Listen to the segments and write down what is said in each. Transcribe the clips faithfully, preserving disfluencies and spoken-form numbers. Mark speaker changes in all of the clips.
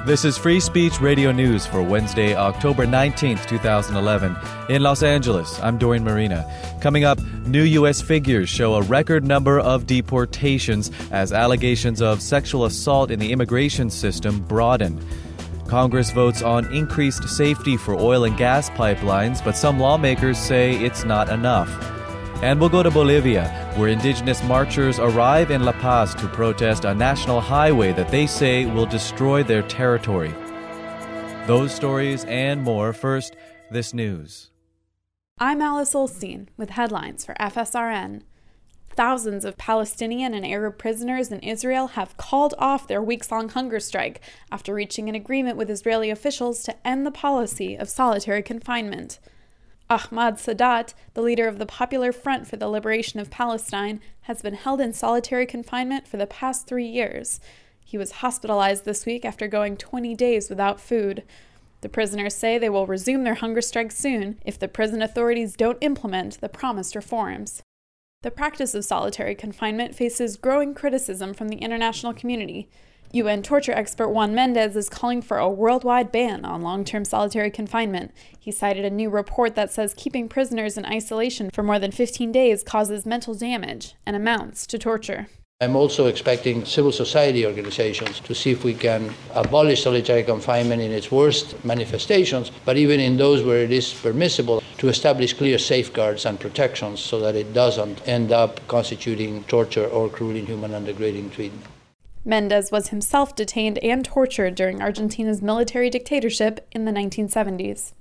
Speaker 1: This is Free Speech Radio News for Wednesday, October nineteenth, twenty eleven. In Los Angeles, I'm Dorian Marina. Coming up, new U S figures show a record number of deportations as allegations of sexual assault in the immigration system broaden. Congress votes on increased safety for oil and gas pipelines, but some lawmakers say it's not enough. And we'll go to Bolivia, where indigenous marchers arrive in La Paz to protest a national highway that they say will destroy their territory. Those stories and more. First, this news.
Speaker 2: I'm Alice Olstein with headlines for F S R N. Thousands of Palestinian and Arab prisoners in Israel have called off their weeks-long hunger strike after reaching an agreement with Israeli officials to end the policy of solitary confinement. Ahmad Sadat, the leader of the Popular Front for the Liberation of Palestine, has been held in solitary confinement for the past three years. He was hospitalized this week after going twenty days without food. The prisoners say they will resume their hunger strike soon if the prison authorities don't implement the promised reforms. The practice of solitary confinement faces growing criticism from the international community. U N torture expert Juan Mendez is calling for a worldwide ban on long-term solitary confinement. He cited a new report that says keeping prisoners in isolation for more than fifteen days causes mental damage and amounts to torture.
Speaker 3: I'm also expecting civil society organizations to see if we can abolish solitary confinement in its worst manifestations, but even in those where it is permissible, to establish clear safeguards and protections so that it doesn't end up constituting torture or cruel, inhuman, and degrading treatment.
Speaker 2: Mendez was himself detained and tortured during Argentina's military dictatorship in the nineteen seventies.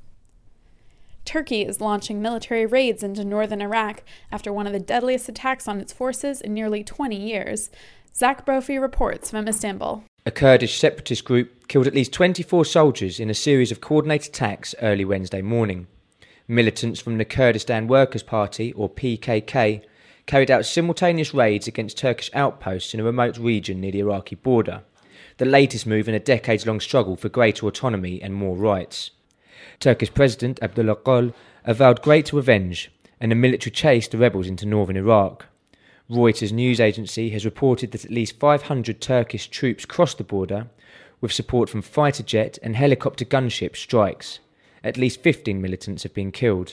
Speaker 2: Turkey is launching military raids into northern Iraq after one of the deadliest attacks on its forces in nearly twenty years. Zach Brophy reports from Istanbul.
Speaker 4: A Kurdish separatist group killed at least twenty-four soldiers in a series of coordinated attacks early Wednesday morning. Militants from the Kurdistan Workers' Party, or P K K, carried out simultaneous raids against Turkish outposts in a remote region near the Iraqi border, the latest move in a decades-long struggle for greater autonomy and more rights. Turkish President Abdullah Gül avowed greater revenge, and the military chased the rebels into northern Iraq. Reuters news agency has reported that at least five hundred Turkish troops crossed the border, with support from fighter jet and helicopter gunship strikes. At least fifteen militants have been killed.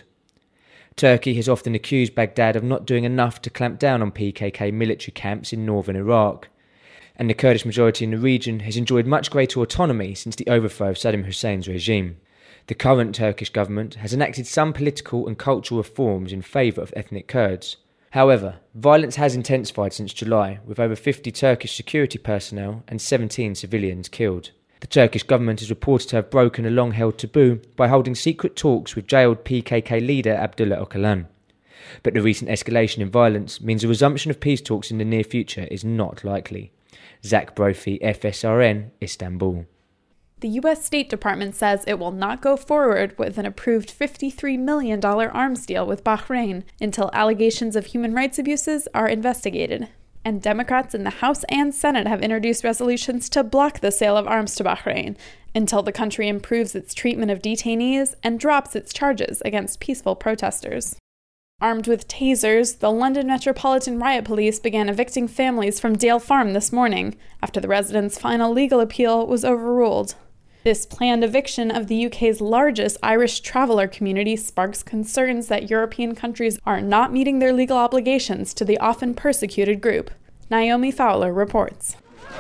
Speaker 4: Turkey has often accused Baghdad of not doing enough to clamp down on P K K military camps in northern Iraq, and the Kurdish majority in the region has enjoyed much greater autonomy since the overthrow of Saddam Hussein's regime. The current Turkish government has enacted some political and cultural reforms in favour of ethnic Kurds. However, violence has intensified since July, with over fifty Turkish security personnel and seventeen civilians killed. The Turkish government is reported to have broken a long-held taboo by holding secret talks with jailed P K K leader Abdullah Öcalan. But the recent escalation in violence means a resumption of peace talks in the near future is not likely. Zach Brophy, F S R N, Istanbul.
Speaker 2: The U S State Department says it will not go forward with an approved fifty-three million dollars arms deal with Bahrain until allegations of human rights abuses are investigated. And Democrats in the House and Senate have introduced resolutions to block the sale of arms to Bahrain until the country improves its treatment of detainees and drops its charges against peaceful protesters. Armed with tasers, the London Metropolitan Riot Police began evicting families from Dale Farm this morning after the residents' final legal appeal was overruled. This planned eviction of the U K's largest Irish traveller community sparks concerns that European countries are not meeting their legal obligations to the often persecuted group. Naomi Fowler reports.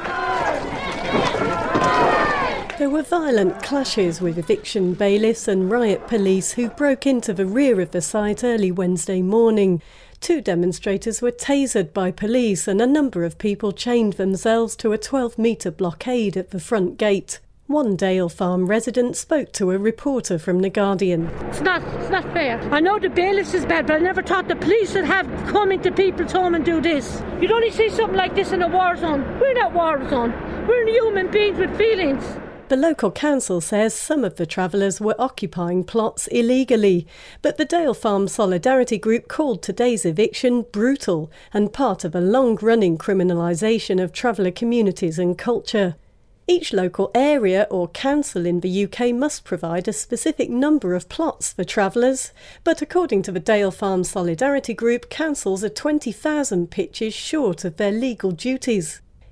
Speaker 5: There were violent clashes with eviction bailiffs and riot police who broke into the rear of the site early Wednesday morning. Two demonstrators were tasered by police and a number of people chained themselves to a twelve-metre blockade at the front gate. One Dale Farm resident spoke to a reporter from The Guardian.
Speaker 6: It's not, it's not fair. I know the bailiffs is bad, but I never thought the police would have come into people's home and do this. You'd only see something like this in a war zone. We're not war zone. We're human beings with feelings.
Speaker 5: The local council says some of the travellers were occupying plots illegally, but the Dale Farm Solidarity Group called today's eviction brutal and part of a long-running criminalisation of traveller communities and culture. Each local area or council in the U K must provide a specific number of plots for travellers, but according to the Dale Farm Solidarity Group, councils are twenty thousand pitches short of their legal duties.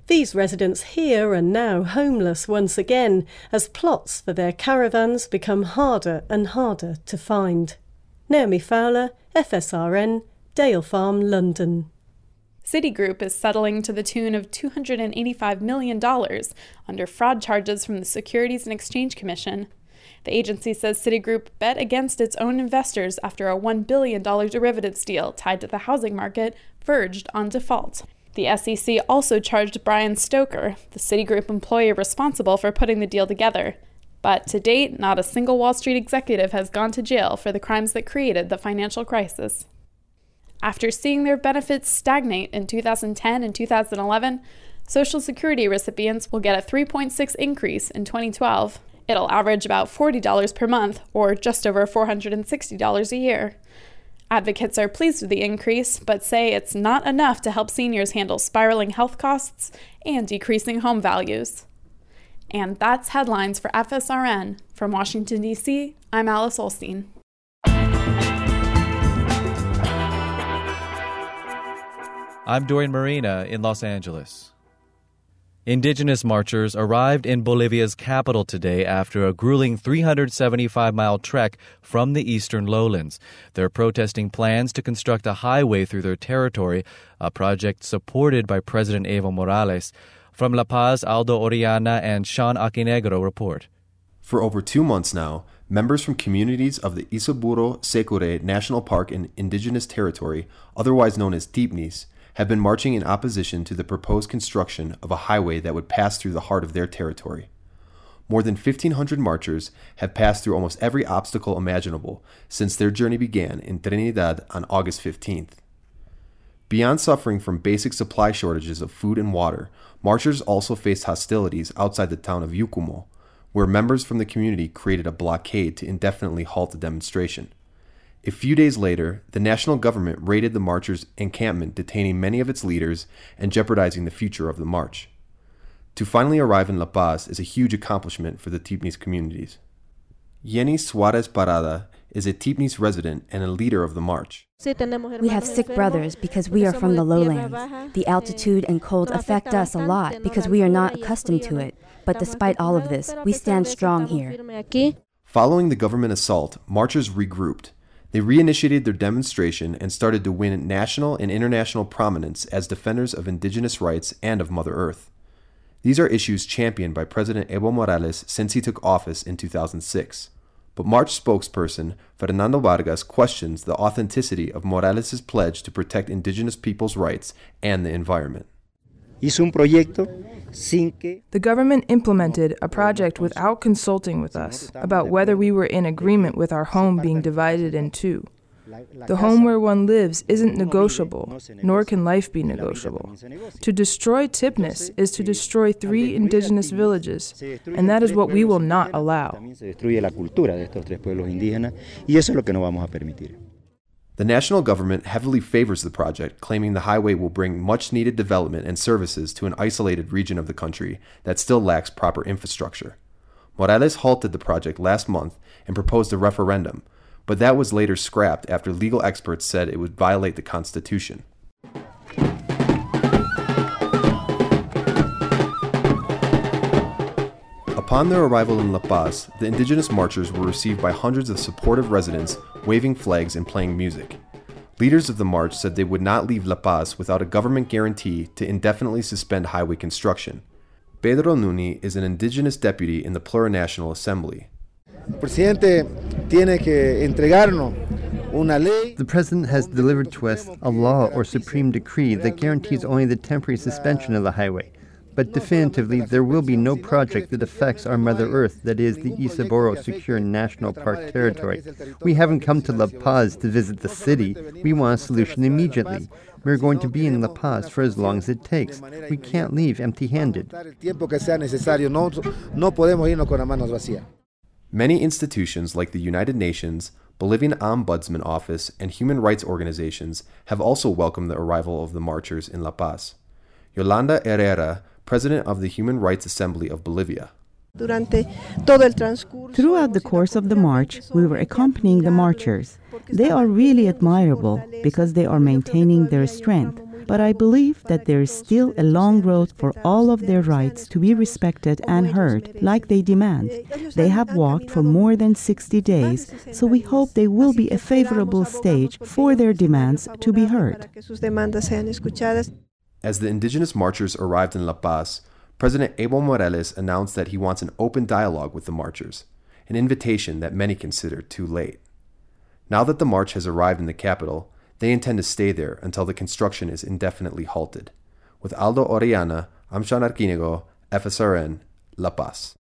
Speaker 5: These residents here are now homeless once again as plots for their caravans become harder and harder to find. Naomi Fowler, F S R N, Dale Farm, London.
Speaker 2: Citigroup is settling to the tune of two hundred eighty-five million dollars under fraud charges from the Securities and Exchange Commission. The agency says Citigroup bet against its own investors after a one billion dollars derivatives deal tied to the housing market verged on default. The S E C also charged Brian Stoker, the Citigroup employee responsible for putting the deal together. But to date, not a single Wall Street executive has gone to jail for the crimes that created the financial crisis. After seeing their benefits stagnate in two thousand ten and two thousand eleven, Social Security recipients will get a three point six increase in twenty twelve. It'll average about forty dollars per month, or just over four hundred sixty dollars a year. Advocates are pleased with the increase, but say it's not enough to help seniors handle spiraling health costs and decreasing home values. And that's headlines for F S R N. From Washington, D C, I'm Alice Olstein.
Speaker 1: I'm Dorian Marina in Los Angeles. Indigenous marchers arrived in Bolivia's capital today after a grueling three hundred seventy-five mile trek from the eastern lowlands. They're protesting plans to construct a highway through their territory, a project supported by President Evo Morales. From La Paz, Aldo Oriana and Sean Akinegro report.
Speaker 7: For over two months now, members from communities of the Isoburo Secure National Park and Indigenous Territory, otherwise known as Tipnis, have been marching in opposition to the proposed construction of a highway that would pass through the heart of their territory. More than fifteen hundred marchers have passed through almost every obstacle imaginable since their journey began in Trinidad on August fifteenth. Beyond suffering from basic supply shortages of food and water, marchers also faced hostilities outside the town of Yucumo, where members from the community created a blockade to indefinitely halt the demonstration. A few days later, the national government raided the marchers' encampment, detaining many of its leaders and jeopardizing the future of the march. To finally arrive in La Paz is a huge accomplishment for the Tipnis communities. Yenny Suarez Parada is a Tipnis resident and a leader of the march.
Speaker 8: We have sick brothers because we are from the lowlands. The altitude and cold affect us a lot because we are not accustomed to it. But despite all of this, we stand strong here.
Speaker 7: Following the government assault, marchers regrouped. They reinitiated their demonstration and started to win national and international prominence as defenders of indigenous rights and of Mother Earth. These are issues championed by President Evo Morales since he took office in two thousand six. But March spokesperson Fernando Vargas questions the authenticity of Morales' pledge to protect indigenous people's rights and the environment.
Speaker 9: The government implemented a project without consulting with us about whether we were in agreement with our home being divided in two. The home where one lives isn't negotiable, nor can life be negotiable. To destroy Tipnis is to destroy three indigenous villages, and that is what we will not allow.
Speaker 7: The national government heavily favors the project, claiming the highway will bring much-needed development and services to an isolated region of the country that still lacks proper infrastructure. Morales halted the project last month and proposed a referendum, but that was later scrapped after legal experts said it would violate the Constitution. Upon their arrival in La Paz, the indigenous marchers were received by hundreds of supportive residents, waving flags and playing music. Leaders of the march said they would not leave La Paz without a government guarantee to indefinitely suspend highway construction. Pedro Nuni is an indigenous deputy in the Plurinational Assembly.
Speaker 10: The
Speaker 11: President has delivered to us a law or supreme decree that guarantees only the temporary suspension of the highway. But definitively, there will be no project that affects our Mother Earth, that is, the Isoburo Secure National Park territory. We haven't come to La Paz to visit the city. We want a solution immediately. We're going to be in La Paz for as long as it takes. We can't leave empty-handed.
Speaker 7: Many institutions like the United Nations, Bolivian Ombudsman Office, and human rights organizations have also welcomed the arrival of the marchers in La Paz. Yolanda Herrera, president of the Human Rights Assembly of Bolivia.
Speaker 12: Throughout the course of the march, we were accompanying the marchers. They are really admirable because they are maintaining their strength. But I believe that there is still a long road for all of their rights to be respected and heard, like they demand. They have walked for more than sixty days, so we hope they will be a favorable stage for their demands to be heard.
Speaker 7: As the indigenous marchers arrived in La Paz, President Evo Morales announced that he wants an open dialogue with the marchers, an invitation that many consider too late. Now that the march has arrived in the capital, they intend to stay there until the construction is indefinitely halted. With Aldo Orellana, I'm Sean Arquinigo, F S R N, La Paz.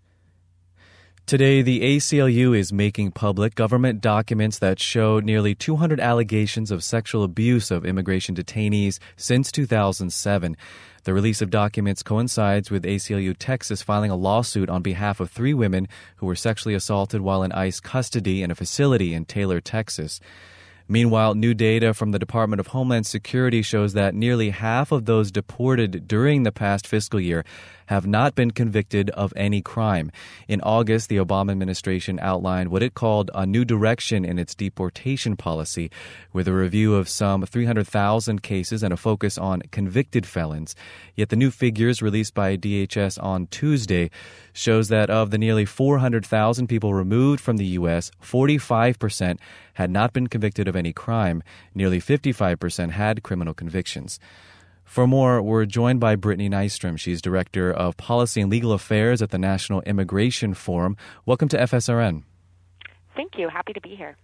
Speaker 1: Today, the A C L U is making public government documents that show nearly two hundred allegations of sexual abuse of immigration detainees since two thousand seven. The release of documents coincides with A C L U Texas filing a lawsuit on behalf of three women who were sexually assaulted while in ICE custody in a facility in Taylor, Texas. Meanwhile, new data from the Department of Homeland Security shows that nearly half of those deported during the past fiscal year have not been convicted of any crime. In August, the Obama administration outlined what it called a new direction in its deportation policy, with a review of some three hundred thousand cases and a focus on convicted felons. Yet the new figures released by D H S on Tuesday shows that of the nearly four hundred thousand people removed from the U S, forty-five percent had not been convicted of any crime. Nearly fifty-five percent had criminal convictions. For more, we're joined by Brittany Nystrom. She's Director of Policy and Legal Affairs at the National Immigration Forum. Welcome to F S R N.
Speaker 10: Thank you. Happy to be here.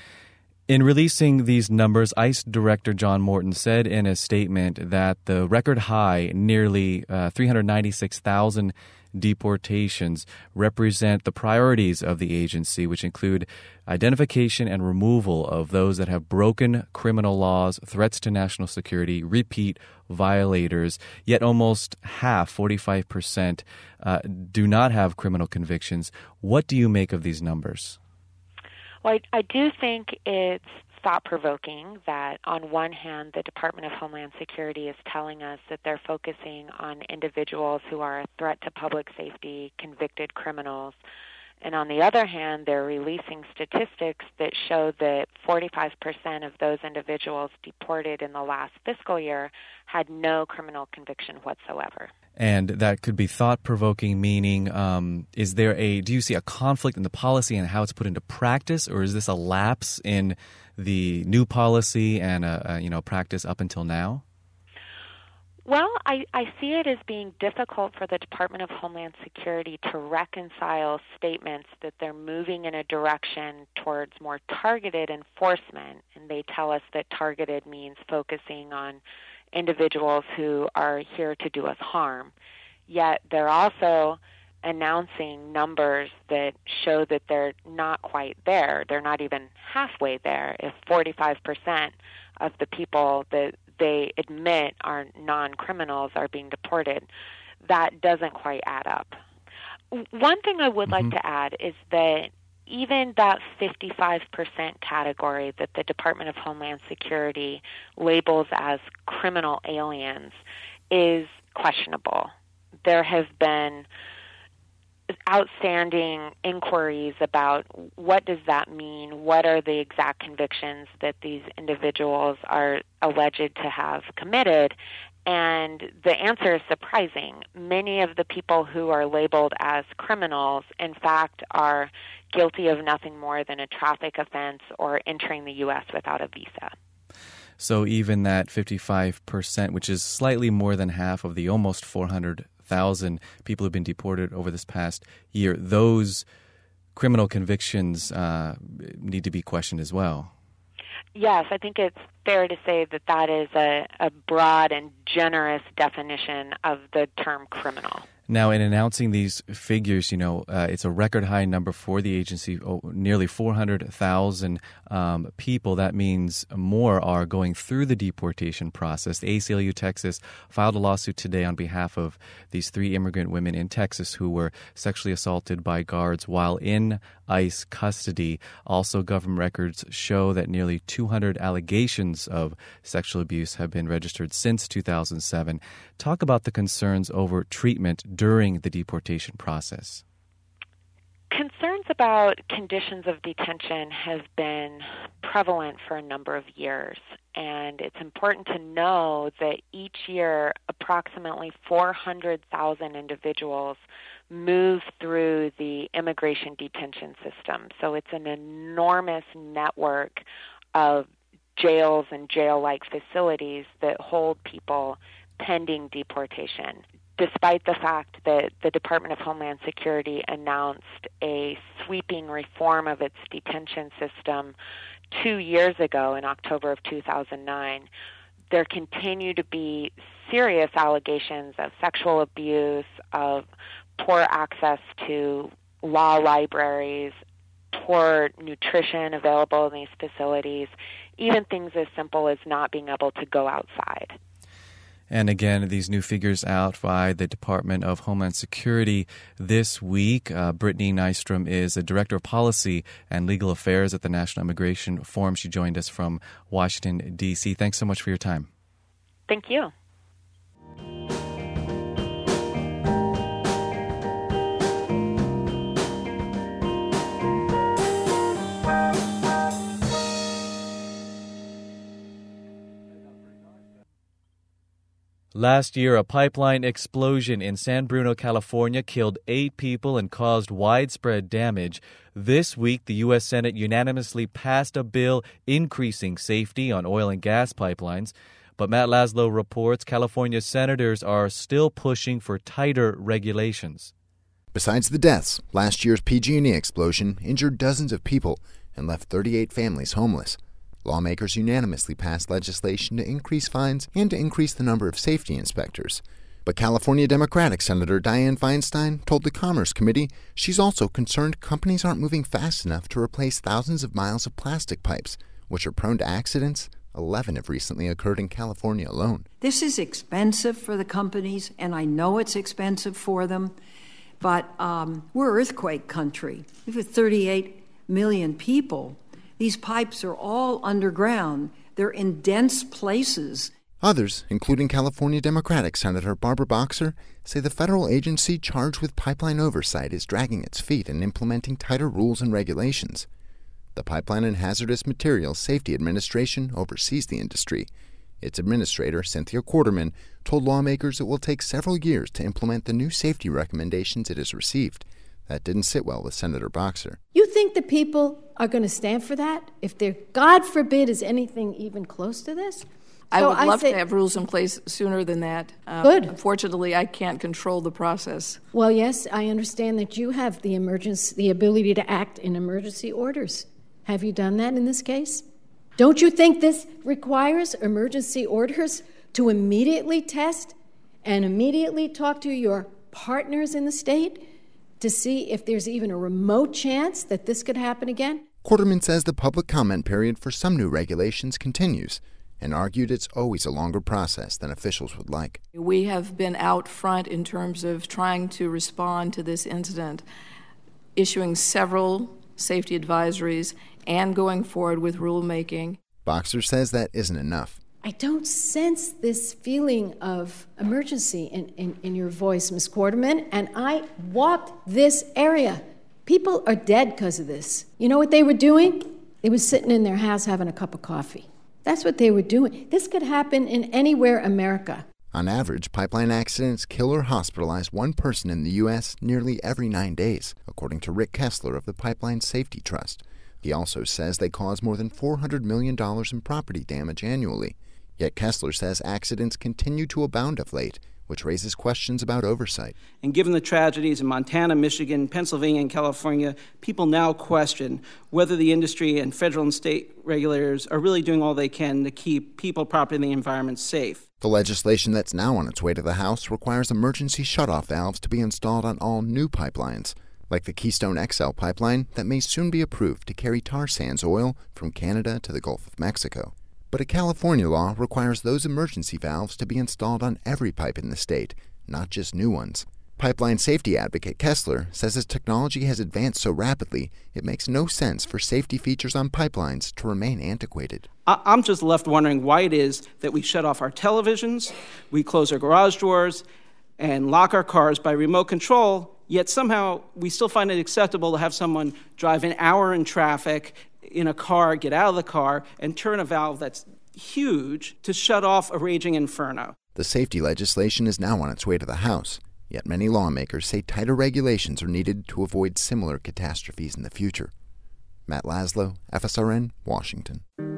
Speaker 1: In releasing these numbers, ICE Director John Morton said in a statement that the record high, nearly uh, three hundred ninety-six thousand deportations, represent the priorities of the agency, which include identification and removal of those that have broken criminal laws, threats to national security, repeat violators. Yet almost half, forty-five percent, uh, do not have criminal convictions. What do you make of these numbers?
Speaker 10: Well, I, I do think it's thought-provoking that on one hand, the Department of Homeland Security is telling us that they're focusing on individuals who are a threat to public safety, convicted criminals. And on the other hand, they're releasing statistics that show that forty-five percent of those individuals deported in the last fiscal year had no criminal conviction whatsoever.
Speaker 1: And that could be thought-provoking, meaning um, is there a, do you see a conflict in the policy and how it's put into practice, or is this a lapse in the new policy and a, a you know practice up until now?
Speaker 10: Well, I, I see it as being difficult for the Department of Homeland Security to reconcile statements that they're moving in a direction towards more targeted enforcement, and they tell us that targeted means focusing on individuals who are here to do us harm. Yet they're also announcing numbers that show that they're not quite there. They're not even halfway there. If forty-five percent of the people that they admit are non-criminals are being deported, that doesn't quite add up. One thing I would mm-hmm. like to add is that even that fifty-five percent category that the Department of Homeland Security labels as criminal aliens is questionable. There have been outstanding inquiries about what does that mean, what are the exact convictions that these individuals are alleged to have committed, and the answer is surprising. Many of the people who are labeled as criminals, in fact, are guilty of nothing more than a traffic offense or entering the U S without a visa.
Speaker 1: So even that fifty-five percent, which is slightly more than half of the almost four hundred thousand people who've been deported over this past year, those criminal convictions uh, need to be questioned as well.
Speaker 10: Yes, I think it's fair to say that that is a, a broad and generous definition of the term criminal.
Speaker 1: Now, in announcing these figures, you know, uh, it's a record high number for the agency, oh, nearly four hundred thousand um, people. That means more are going through the deportation process. The A C L U Texas filed a lawsuit today on behalf of these three immigrant women in Texas who were sexually assaulted by guards while in ICE custody. Also, government records show that nearly two hundred allegations of sexual abuse have been registered since two thousand seven. Talk about the concerns over treatment during the deportation process.
Speaker 10: Concerns about conditions of detention have been prevalent for a number of years. And it's important to know that each year approximately four hundred thousand individuals move through the immigration detention system. So it's an enormous network of jails and jail-like facilities that hold people pending deportation. Despite the fact that the Department of Homeland Security announced a sweeping reform of its detention system two years ago in October of two thousand nine, there continue to be serious allegations of sexual abuse, of poor access to law libraries, poor nutrition available in these facilities, even things as simple as not being able to go outside.
Speaker 1: And again, these new figures out by the Department of Homeland Security this week. Uh, Brittany Nystrom is the Director of Policy and Legal Affairs at the National Immigration Forum. She joined us from Washington, D C Thanks so much for your time.
Speaker 10: Thank you.
Speaker 1: Last year, a pipeline explosion in San Bruno, California, killed eight people and caused widespread damage. This week, the U S Senate unanimously passed a bill increasing safety on oil and gas pipelines. But Matt Laszlo reports California senators are still pushing for tighter regulations.
Speaker 13: Besides the deaths, last year's P G and E explosion injured dozens of people and left thirty-eight families homeless. Lawmakers unanimously passed legislation to increase fines and to increase the number of safety inspectors. But California Democratic Senator Dianne Feinstein told the Commerce Committee she's also concerned companies aren't moving fast enough to replace thousands of miles of plastic pipes, which are prone to accidents. Eleven have recently occurred in California alone.
Speaker 14: This is expensive for the companies, and I know it's expensive for them, but um, we're earthquake country. We have thirty-eight million people. These pipes are all underground. They're in dense places.
Speaker 13: Others, including California Democratic Senator Barbara Boxer, say the federal agency charged with pipeline oversight is dragging its feet in implementing tighter rules and regulations. The Pipeline and Hazardous Materials Safety Administration oversees the industry. Its administrator, Cynthia Quarterman, told lawmakers it will take several years to implement the new safety recommendations it has received. That didn't sit well with Senator Boxer.
Speaker 15: You think the people are going to stand for that? If there, God forbid, is anything even close to this?
Speaker 16: I
Speaker 15: so
Speaker 16: would
Speaker 15: I
Speaker 16: love
Speaker 15: say,
Speaker 16: to have rules in place sooner than that. Um,
Speaker 15: Good.
Speaker 16: Unfortunately, I can't control the process.
Speaker 15: Well, yes, I understand that you have the emergency, the ability to act in emergency orders. Have you done that in this case? Don't you think this requires emergency orders to immediately test and immediately talk to your partners in the state to see if there's even a remote chance that this could happen again?
Speaker 13: Quarterman says the public comment period for some new regulations continues and argued it's always a longer process than officials would like.
Speaker 16: We have been out front in terms of trying to respond to this incident, issuing several safety advisories and going forward with rulemaking.
Speaker 13: Boxer says that isn't enough.
Speaker 15: I don't sense this feeling of emergency in, in, in your voice, Miz Quarterman, and I walked this area. People are dead because of this. You know what they were doing? They were sitting in their house having a cup of coffee. That's what they were doing. This could happen in anywhere America.
Speaker 13: On average, pipeline accidents kill or hospitalize one person in the U S nearly every nine days, according to Rick Kessler of the Pipeline Safety Trust. He also says they cause more than four hundred million dollars in property damage annually. Yet Kessler says accidents continue to abound of late, which raises questions about oversight.
Speaker 17: And given the tragedies in Montana, Michigan, Pennsylvania, and California, people now question whether the industry and federal and state regulators are really doing all they can to keep people, property, and the environment safe.
Speaker 13: The legislation that's now on its way to the House requires emergency shutoff valves to be installed on all new pipelines, like the Keystone X L pipeline that may soon be approved to carry tar sands oil from Canada to the Gulf of Mexico. But a California law requires those emergency valves to be installed on every pipe in the state, not just new ones. Pipeline safety advocate Kessler says as technology has advanced so rapidly, it makes no sense for safety features on pipelines to remain antiquated.
Speaker 17: I'm just left wondering why it is that we shut off our televisions, we close our garage doors, and lock our cars by remote control, yet somehow we still find it acceptable to have someone drive an hour in traffic, in a car, get out of the car, and turn a valve that's huge to shut off a raging inferno.
Speaker 13: The safety legislation is now on its way to the House, yet many lawmakers say tighter regulations are needed to avoid similar catastrophes in the future. Matt Laszlo, F S R N, Washington.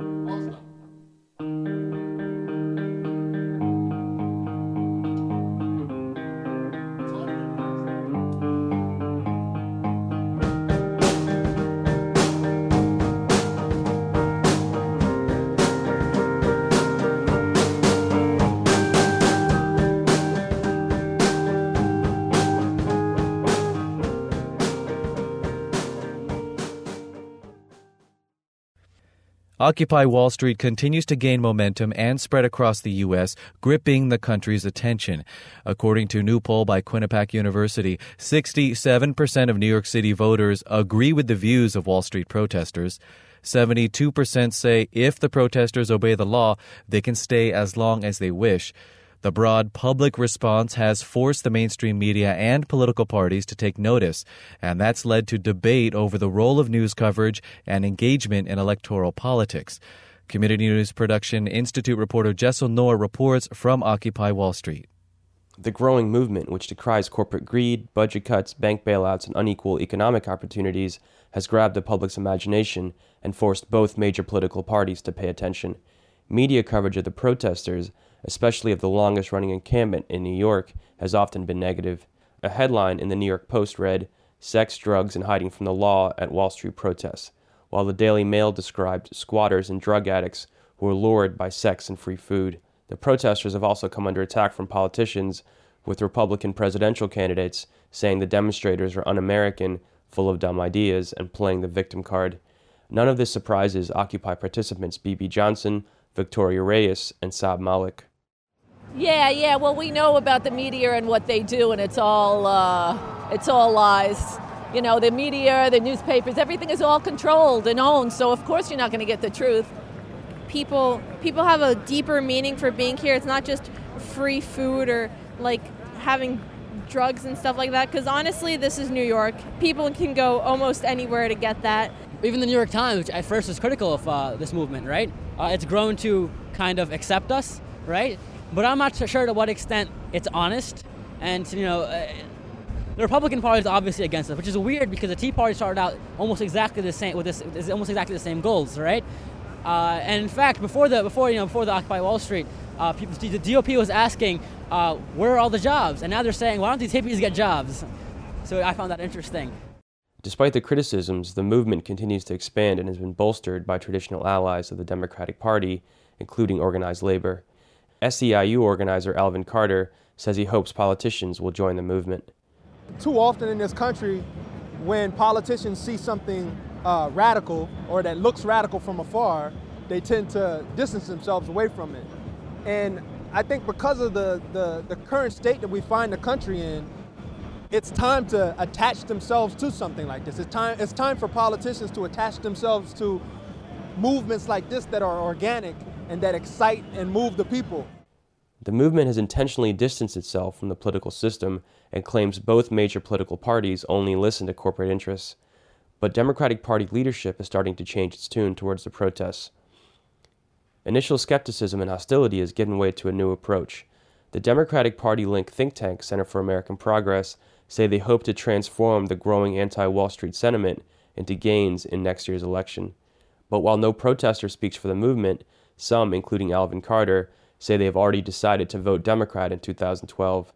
Speaker 1: Occupy Wall Street continues to gain momentum and spread across the U S, gripping the country's attention. According to a new poll by Quinnipiac University, sixty-seven percent of New York City voters agree with the views of Wall Street protesters. seventy-two percent say if the protesters obey the law, they can stay as long as they wish. The broad public response has forced the mainstream media and political parties to take notice, and that's led to debate over the role of news coverage and engagement in electoral politics. Community News Production Institute reporter Jessel Noor reports from Occupy Wall Street.
Speaker 18: The growing movement, which decries corporate greed, budget cuts, bank bailouts, and unequal economic opportunities, has grabbed the public's imagination and forced both major political parties to pay attention. Media coverage of the protesters, especially of the longest-running encampment in New York, has often been negative. A headline in the New York Post read, "Sex, Drugs, and Hiding from the Law at Wall Street Protests," while the Daily Mail described squatters and drug addicts who were lured by sex and free food. The protesters have also come under attack from politicians, with Republican presidential candidates saying the demonstrators are un-American, full of dumb ideas, and playing the victim card. None of this surprises Occupy participants B B Johnson, Victoria Reyes, and Saab Malik.
Speaker 19: Yeah, yeah, well, we know about the media and what they do, and it's all, uh, it's all lies. You know, the media, the newspapers, everything is all controlled and owned, so of course you're not going to get the truth.
Speaker 20: People, people have a deeper meaning for being here. It's not just free food or, like, having drugs and stuff like that, because honestly, this is New York. People can go almost anywhere to get that.
Speaker 21: Even the New York Times, which at first was critical of uh, this movement, right? Uh, it's grown to kind of accept us, right? But I'm not so sure to what extent it's honest. And, you know, uh, the Republican Party is obviously against us, which is weird because the Tea Party started out almost exactly the same with this, with almost exactly the same goals, right? Uh, and in fact, before the before you know before the Occupy Wall Street, uh, people, the D O P was asking, uh, where are all the jobs? And now they're saying, why don't these hippies get jobs? So I found that interesting.
Speaker 18: Despite the criticisms, the movement continues to expand and has been bolstered by traditional allies of the Democratic Party, including organized labor. S E I U organizer Alvin Carter says he hopes politicians will join the movement.
Speaker 22: Too often in this country, when politicians see something uh, radical or that looks radical from afar, they tend to distance themselves away from it. And I think because of the, the, the current state that we find the country in, it's time to attach themselves to something like this. It's time, it's time for politicians to attach themselves to movements like this that are organic and that excite and move the people.
Speaker 18: The movement has intentionally distanced itself from the political system and claims both major political parties only listen to corporate interests. But Democratic Party leadership is starting to change its tune towards the protests. Initial skepticism and hostility has given way to a new approach. The Democratic Party-linked think tank Center for American Progress say they hope to transform the growing anti-Wall Street sentiment into gains in next year's election. But while no protester speaks for the movement, some, including Alvin Carter, say they have already decided to vote Democrat in two thousand twelve.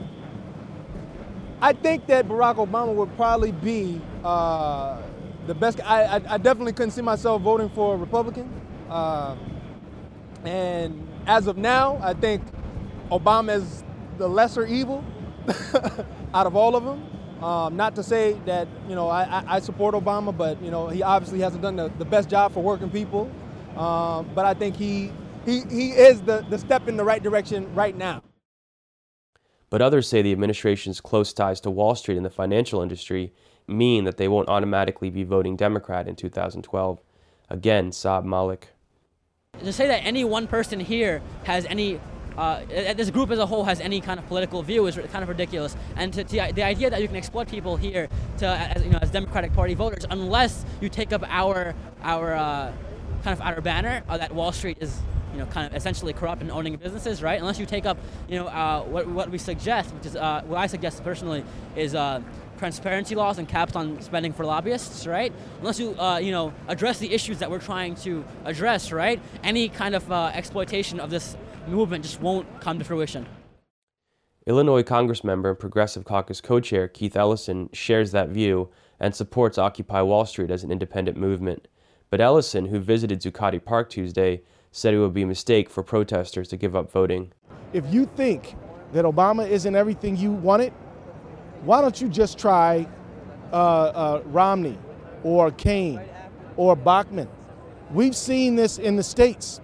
Speaker 22: I think that Barack Obama would probably be uh, the best. I, I, I definitely couldn't see myself voting for a Republican. Uh, and as of now, I think Obama is the lesser evil out of all of them. Um, not to say that, you know, I, I support Obama, but, you know, he obviously hasn't done the, the best job for working people. Um, but I think he, he, he is the, the step in the right direction right now.
Speaker 18: But others say the administration's close ties to Wall Street and the financial industry mean that they won't automatically be voting Democrat in two thousand twelve. Again, Saab Malik.
Speaker 21: To say that any one person here has any uh, this group as a whole has any kind of political view is kind of ridiculous. And to, to, the idea that you can exploit people here to, as, you know, as Democratic Party voters, unless you take up our our uh, kind of our banner uh, that Wall Street is, you know, kind of essentially corrupt and owning businesses, right? Unless you take up, you know, uh, what what we suggest, which is uh, what I suggest personally is. Uh, transparency laws and caps on spending for lobbyists, right? Unless you, uh, you know, address the issues that we're trying to address, right? Any kind of uh, exploitation of this movement just won't come to fruition.
Speaker 18: Illinois Congressmember and Progressive Caucus co-chair Keith Ellison shares that view and supports Occupy Wall Street as an independent movement. But Ellison, who visited Zuccotti Park Tuesday, said it would be a mistake for protesters to give up voting.
Speaker 22: If you think that Obama isn't everything you wanted, why don't you just try uh, uh, Romney or Kaine or Bachmann? We've seen this in the States.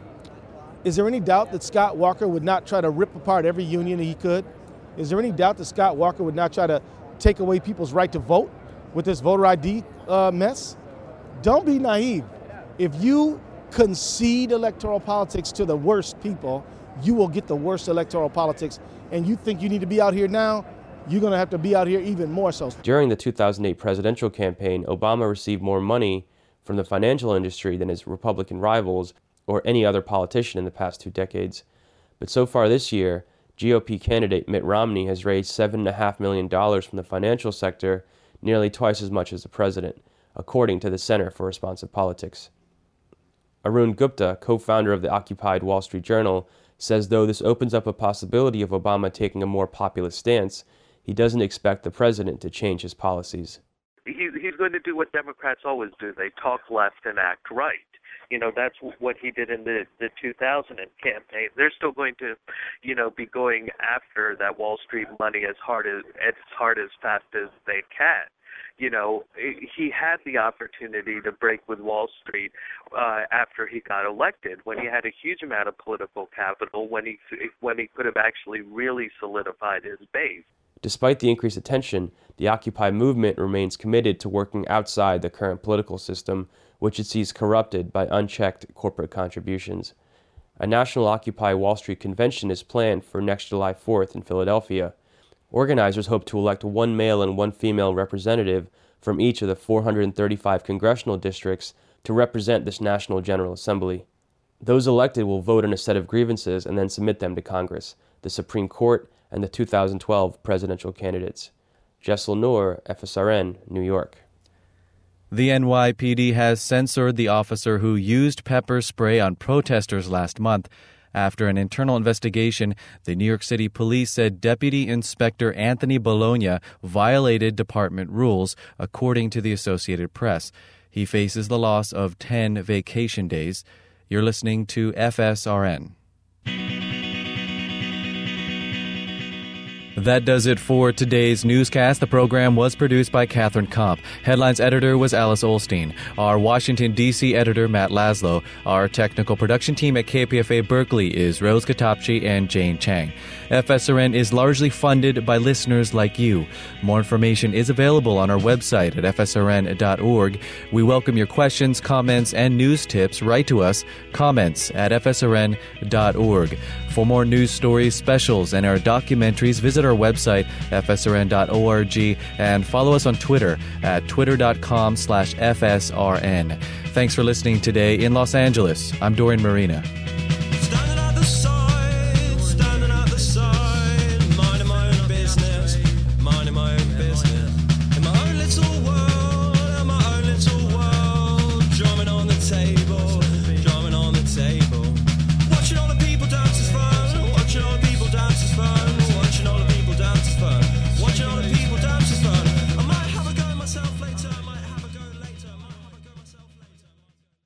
Speaker 22: Is there any doubt that Scott Walker would not try to rip apart every union he could? Is there any doubt that Scott Walker would not try to take away people's right to vote with this voter I D uh, mess? Don't be naive. If you concede electoral politics to the worst people, you will get the worst electoral politics. And you think you need to be out here now? You're going to have to be out here even more so.
Speaker 18: During the two thousand eight presidential campaign, Obama received more money from the financial industry than his Republican rivals or any other politician in the past two decades. But so far this year, G O P candidate Mitt Romney has raised seven point five million dollars from the financial sector, nearly twice as much as the president, according to the Center for Responsive Politics. Arun Gupta, co-founder of the Occupied Wall Street Journal, says though this opens up a possibility of Obama taking a more populist stance, he doesn't expect the president to change his policies.
Speaker 3: He, he's going to do what Democrats always do. They talk left and act right. You know, that's what he did in the, the two thousand campaign. They're still going to, you know, be going after that Wall Street money as hard as, as hard as fast as they can. You know, he had the opportunity to break with Wall Street uh, after he got elected, when he had a huge amount of political capital, when he when he could have actually really solidified his base.
Speaker 18: Despite the increased attention, the Occupy movement remains committed to working outside the current political system, which it sees corrupted by unchecked corporate contributions. A national Occupy Wall Street convention is planned for next July fourth in Philadelphia. Organizers hope to elect one male and one female representative from each of the four hundred thirty-five congressional districts to represent this National General Assembly. Those elected will vote on a set of grievances and then submit them to Congress, the Supreme Court, and the two thousand twelve presidential candidates. Jessel Noor, F S R N, New York.
Speaker 1: The N Y P D has censored the officer who used pepper spray on protesters last month. After an internal investigation, the New York City Police said Deputy Inspector Anthony Bologna violated department rules, according to the Associated Press. He faces the loss of ten vacation days. You're listening to F S R N. That does it for today's newscast. The program was produced by Catherine Komp. Headlines editor was Alice Olstein. Our Washington, D C editor, Matt Laszlo. Our technical production team at K P F A Berkeley is Rose Katapchi and Jane Chang. F S R N is largely funded by listeners like you. More information is available on our website at f s r n dot org. We welcome your questions, comments, and news tips. Write to us, comments at f s r n dot org. For more news stories, specials, and our documentaries, visit our website, f s r n dot org, and follow us on Twitter at twitter dot com slash f s r n. Thanks for listening today in Los Angeles. I'm Dorian Marina.